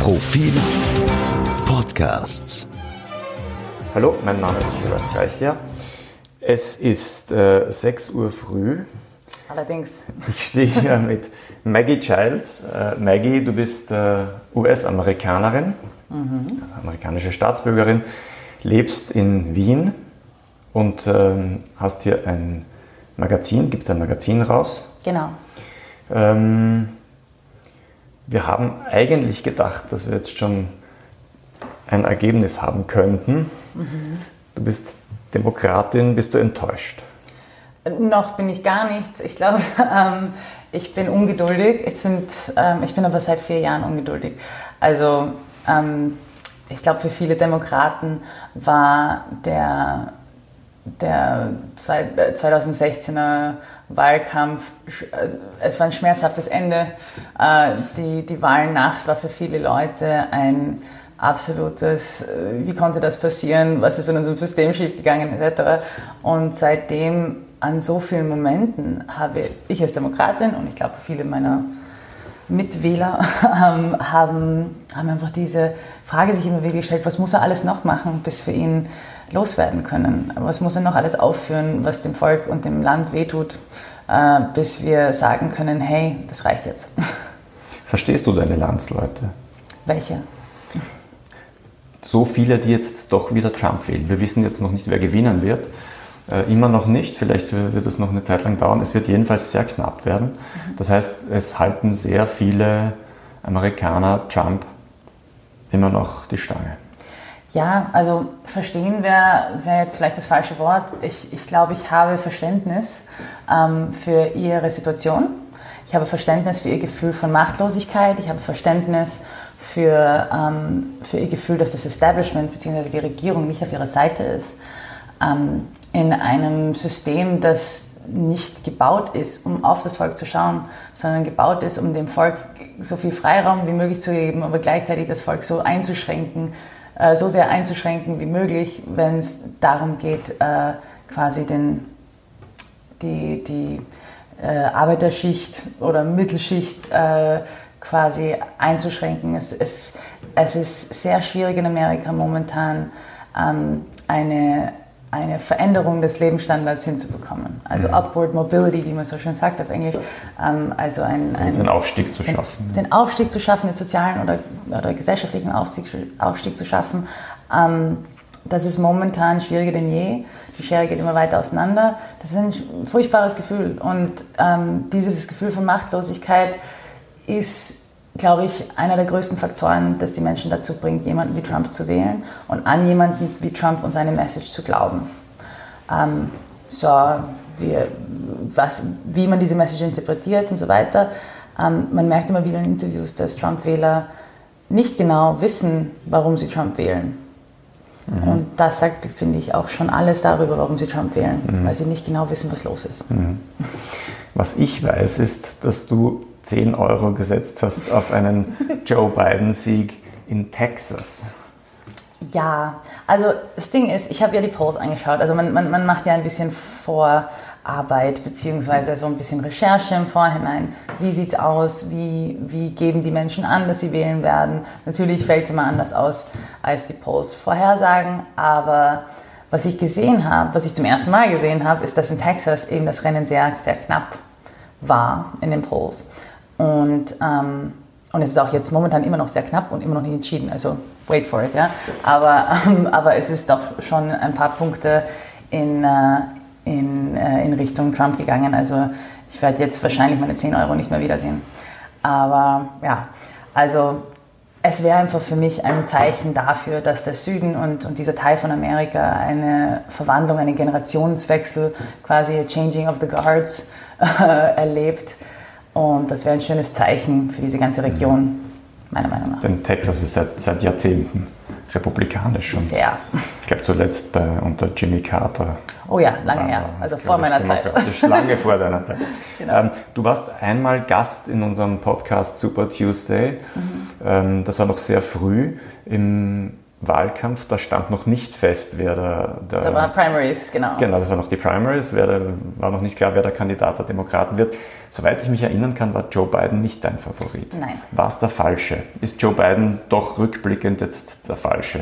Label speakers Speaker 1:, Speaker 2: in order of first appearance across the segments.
Speaker 1: Profil Podcasts.
Speaker 2: Hallo, mein Name ist Robert Reicher. Es ist 6 Uhr früh.
Speaker 3: Allerdings.
Speaker 2: Ich stehe hier mit Maggie Childs. Maggie, du bist US-Amerikanerin, amerikanische Staatsbürgerin, lebst in Wien und hast hier ein Magazin, gibst ein Magazin raus.
Speaker 3: Genau.
Speaker 2: Wir haben eigentlich gedacht, dass wir jetzt schon ein Ergebnis haben könnten. Du bist Demokratin, bist du enttäuscht?
Speaker 3: Noch bin ich gar nichts. Ich glaube, ich bin ungeduldig. Ich bin aber seit 4 Jahren ungeduldig. Also ich glaube, für viele Demokraten war der 2016er Wahlkampf, es war ein schmerzhaftes Ende. Die Wahlnacht war für viele Leute ein absolutes, wie konnte das passieren, was ist in unserem System schiefgegangen, etc. Und seitdem an so vielen Momenten habe ich als Demokratin und ich glaube viele meiner Mitwähler haben einfach diese Frage sich immer wieder gestellt, was muss er alles noch machen, bis wir ihn loswerden können? Was muss er noch alles aufführen, was dem Volk und dem Land wehtut, bis wir sagen können, hey, das reicht jetzt.
Speaker 2: Verstehst du deine Landsleute?
Speaker 3: Welche?
Speaker 2: So viele, die jetzt doch wieder Trump wählen. Wir wissen jetzt noch nicht, wer gewinnen wird. Immer noch nicht, vielleicht wird es noch eine Zeit lang dauern. Es wird jedenfalls sehr knapp werden. Das heißt, es halten sehr viele Amerikaner Trump immer noch die Stange.
Speaker 3: Ja, also verstehen wäre jetzt vielleicht das falsche Wort. Ich glaube, ich habe Verständnis für ihre Situation. Ich habe Verständnis für ihr Gefühl von Machtlosigkeit. Ich habe Verständnis für ihr Gefühl, dass das Establishment bzw. die Regierung nicht auf ihrer Seite ist. In einem System, das nicht gebaut ist, um auf das Volk zu schauen, sondern gebaut ist, um dem Volk so viel Freiraum wie möglich zu geben, aber gleichzeitig das Volk so einzuschränken, so sehr einzuschränken wie möglich, wenn es darum geht, quasi die Arbeiterschicht oder Mittelschicht quasi einzuschränken. Es ist sehr schwierig in Amerika momentan, eine Veränderung des Lebensstandards hinzubekommen. Also Upward Mobility, wie man so schön sagt auf Englisch. Also
Speaker 2: den Aufstieg zu schaffen.
Speaker 3: Den Aufstieg zu schaffen, den sozialen oder gesellschaftlichen Aufstieg zu schaffen. Das ist momentan schwieriger denn je. Die Schere geht immer weiter auseinander. Das ist ein furchtbares Gefühl. Und dieses Gefühl von Machtlosigkeit ist, glaube ich, einer der größten Faktoren, das die Menschen dazu bringt, jemanden wie Trump zu wählen und an jemanden wie Trump und seine Message zu glauben. Wie man diese Message interpretiert und so weiter. Man merkt immer wieder in Interviews, dass Trump-Wähler nicht genau wissen, warum sie Trump wählen. Und das sagt, finde ich, auch schon alles darüber, warum sie Trump wählen, weil sie nicht genau wissen, was los ist.
Speaker 2: Was ich weiß, ist, dass du 10 Euro gesetzt hast auf einen Joe Biden-Sieg in Texas.
Speaker 3: Ja, also das Ding ist, ich habe ja die Polls angeschaut. Also man macht ja ein bisschen Vorarbeit beziehungsweise so ein bisschen Recherche im Vorhinein. Wie sieht es aus? Wie geben die Menschen an, dass sie wählen werden? Natürlich fällt es immer anders aus, als die Polls vorhersagen. Aber was ich gesehen habe, was ich zum ersten Mal gesehen habe, ist, dass in Texas eben das Rennen sehr, sehr knapp war in den Polls. Und es ist auch jetzt momentan immer noch sehr knapp und immer noch nicht entschieden. Also wait for it, ja. Aber es ist doch schon ein paar Punkte in Richtung Trump gegangen. Also ich werde jetzt wahrscheinlich meine 10 Euro nicht mehr wiedersehen. Aber ja, also es wäre einfach für mich ein Zeichen dafür, dass der Süden und dieser Teil von Amerika eine Verwandlung, einen Generationswechsel, quasi a Changing of the Guards erlebt. Und das wäre ein schönes Zeichen für diese ganze Region, meiner Meinung nach.
Speaker 2: Denn Texas ist seit Jahrzehnten republikanisch. Und
Speaker 3: sehr.
Speaker 2: Ich glaube zuletzt unter Jimmy Carter.
Speaker 3: Oh ja, lange her, also vor meiner Zeit.
Speaker 2: Lange vor deiner Zeit.
Speaker 3: Genau.
Speaker 2: Du warst einmal Gast in unserem Podcast Super Tuesday. Das war noch sehr früh im Wahlkampf, da stand noch nicht fest, wer
Speaker 3: Da waren Primaries, genau.
Speaker 2: Genau, das war noch die Primaries, war noch nicht klar, wer der Kandidat der Demokraten wird. Soweit ich mich erinnern kann, war Joe Biden nicht dein Favorit.
Speaker 3: Nein.
Speaker 2: War es der Falsche? Ist Joe Biden doch rückblickend jetzt der Falsche?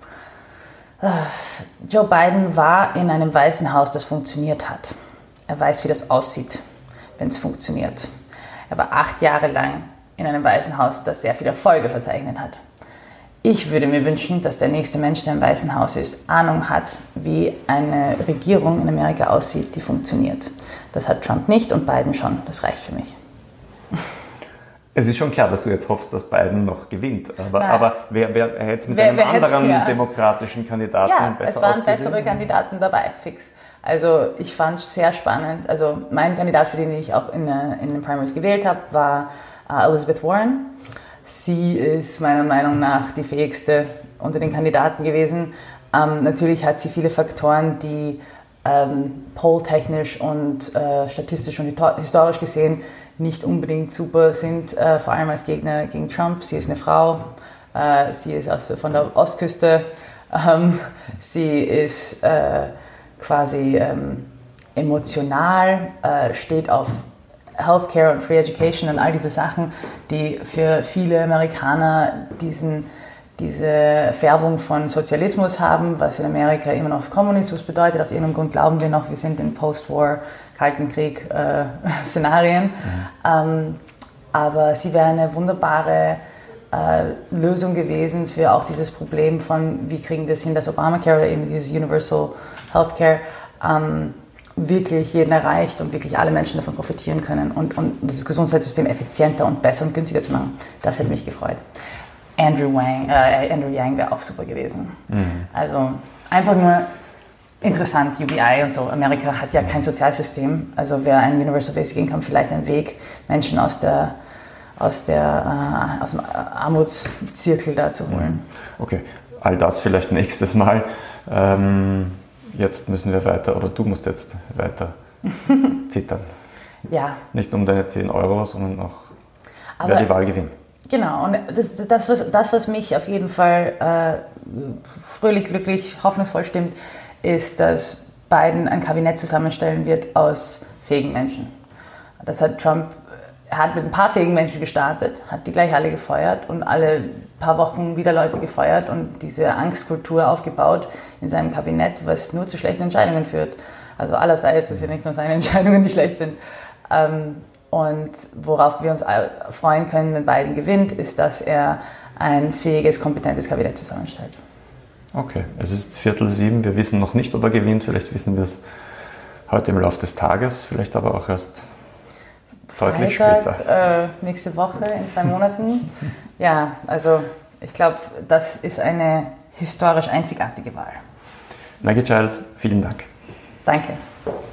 Speaker 3: Joe Biden war in einem Weißen Haus, das funktioniert hat. Er weiß, wie das aussieht, wenn es funktioniert. Er war 8 Jahre lang in einem Weißen Haus, das sehr viele Erfolge verzeichnet hat. Ich würde mir wünschen, dass der nächste Mensch, der im Weißen Haus ist, Ahnung hat, wie eine Regierung in Amerika aussieht, die funktioniert. Das hat Trump nicht und Biden schon. Das reicht für mich.
Speaker 2: Es ist schon klar, dass du jetzt hoffst, dass Biden noch gewinnt. Aber wer hätte es mit einem anderen demokratischen Kandidaten besser
Speaker 3: es waren
Speaker 2: ausgesehen?
Speaker 3: bessere Kandidaten dabei, fix. Also ich fand es sehr spannend. Also mein Kandidat, für den ich auch in den Primaries gewählt habe, war Elizabeth Warren. Sie ist meiner Meinung nach die fähigste unter den Kandidaten gewesen. Natürlich hat sie viele Faktoren, die polltechnisch und statistisch und historisch gesehen nicht unbedingt super sind, vor allem als Gegner gegen Trump. Sie ist eine Frau, sie ist von der Ostküste, sie ist quasi emotional, steht auf Healthcare und Free Education und all diese Sachen, die für viele Amerikaner diese Färbung von Sozialismus haben, was in Amerika immer noch Kommunismus bedeutet. Aus irgendeinem Grund glauben wir noch, wir sind in Post-War, Kalten Krieg Szenarien. Aber sie wäre eine wunderbare Lösung gewesen für auch dieses Problem von, wie kriegen wir es hin, dass Obamacare oder eben dieses Universal Healthcare wirklich jeden erreicht und wirklich alle Menschen davon profitieren können und das Gesundheitssystem effizienter und besser und günstiger zu machen. Das hätte mich gefreut. Andrew Yang wäre auch super gewesen. Also einfach nur interessant, UBI und so. Amerika hat ja kein Sozialsystem. Also wäre ein Universal Basic Income vielleicht ein Weg, Menschen aus dem Armutszirkel da zu holen.
Speaker 2: Okay, all das vielleicht nächstes Mal. Jetzt müssen wir weiter, oder du musst jetzt weiter zittern.
Speaker 3: Ja.
Speaker 2: Nicht um deine 10 Euro, sondern auch, wer die Wahl gewinnt.
Speaker 3: Genau, und das, was mich auf jeden Fall fröhlich, glücklich, hoffnungsvoll stimmt, ist, dass Biden ein Kabinett zusammenstellen wird aus fähigen Menschen. Das hat Trump, er hat mit ein paar fähigen Menschen gestartet, hat die gleich alle gefeuert und alle paar Wochen wieder Leute gefeuert und diese Angstkultur aufgebaut in seinem Kabinett, was nur zu schlechten Entscheidungen führt. Also allerseits, es sind ja nicht nur seine Entscheidungen, die schlecht sind. Und worauf wir uns freuen können, wenn Biden gewinnt, ist, dass er ein fähiges, kompetentes Kabinett zusammenstellt.
Speaker 2: Okay, es ist 6:45, wir wissen noch nicht, ob er gewinnt, vielleicht wissen wir es heute im Laufe des Tages, vielleicht aber auch erst deutlich später.
Speaker 3: Nächste Woche, in 2 Monaten. Ja, also ich glaube, das ist eine historisch einzigartige Wahl.
Speaker 2: Maggie Giles, vielen Dank.
Speaker 3: Danke.